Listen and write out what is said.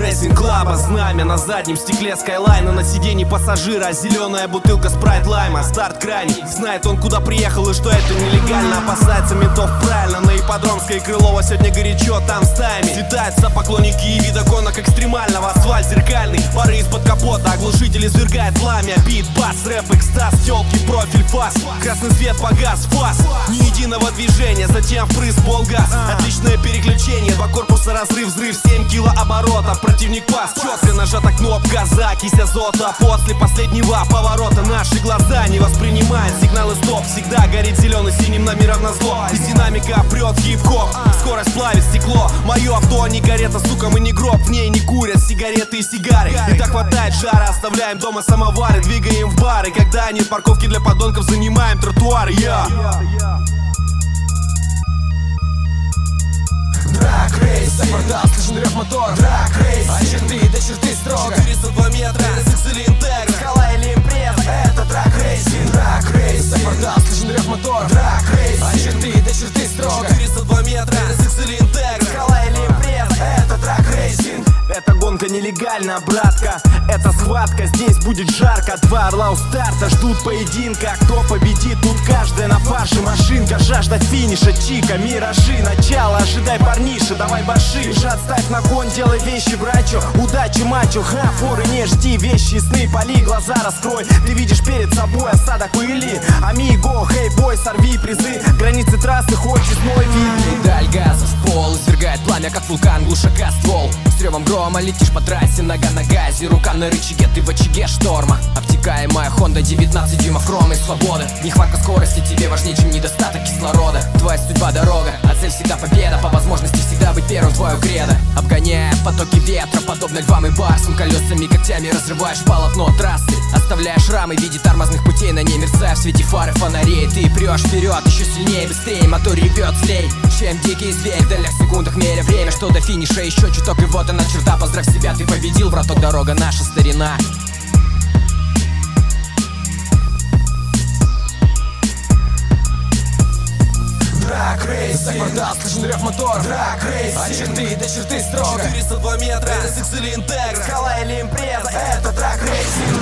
рейсинг клаба. Знамя на заднем стекле скайлайна, на сиденье пассажира зеленая бутылка спрайт лайма. Старт крайний, знает он куда приехал и что это нелегально. Опасается ментов правильно, на ипподромской Крылова сегодня горячо, там стаями светаются поклонники и вида гонок экстремального. Асфальт зеркальный, пары из-под капота, оглушитель извергает пламя. Бит, бас, рэп, экстаз, тёлки, профиль, фас. Красный свет погас, фас, ни единого движения, затем впрыск, полгаз. Отличное переключение, два корпуса, разрыв, взрыв, 7 килооборотов. Противник пас, четко нажата кнопка, закись азота. После последнего поворота наши глаза не воспринимают сигналы стоп. Всегда горит зеленый синим номером назло. Из динамика прет хип-хоп, скорость плавит стекло. Мое авто не карета, сука, мы не гроб. В ней не курят сигареты и сигары. И так хватает жара, оставляем дома самовары, двигаем в бары. Когда нет парковки для подонков, занимаем тротуары. Драг рейс, за квартал слышен рев мотор. Драг рейс, от черты до черты строго. 402 метра, NSX или Интегра, Скала или импреза, это драг рейсинг. Драг рейс, за квартал слышен рев мотор. Драг рейс, от черты до черты строго. 402 метра, NSX или Интегра, Скала или импреза, это драг рейсинг. эта гонка нелегальна, братка, это схватка, здесь будет жарко. Два орла у старта ждут поединка. Кто победит, тут каждая на фарше машинка. Жажда финиша, чика, миражи, начало. Ожидай, парниша, давай баши. Отставь на кон, делай вещи, брачо. Удачи, мачо, ха, форы не жди. Вещи, сны, поли, глаза раскрой. Ты видишь перед собой осадок пыли. Амиго, хей, бой, сорви призы. Границы трассы, хочешь мой вид. Педаль газа в пол, извергает пламя, как вулкан, глушака ствол. С ревом грома летишь по трассе, нога на газе, рука на рычаге, ты в очаге шторма. Обтекаемая Honda, 19 дюймов хромы свободы. Нехватка скорости тебе важнее, чем недостаток кислорода. Твоя судьба дорога, а цель всегда победа. По возможности всегда быть первым, твое кредо. Обгоняя потоки ветра, подобно львам и барсам. Колесами, когтями разрываешь полотно трассы. Оставляешь рамы в виде тормозных путей, на ней мерцая в свете фары фонарей. Ты прешь вперед, еще сильнее, быстрее, мотор ревет злей, чем дикий зверь. В долях секундах меря время, что до финиша еще чуток. И вот она черта, поздравь себя, ты победил. Браток, дорога наша, старина. Драг рейс, за квартал слышен рев мотор. Драг рейс, от черты до черты строго. 402 метра, NSX или Интегра, Скала или импреза, это драг рейсинг.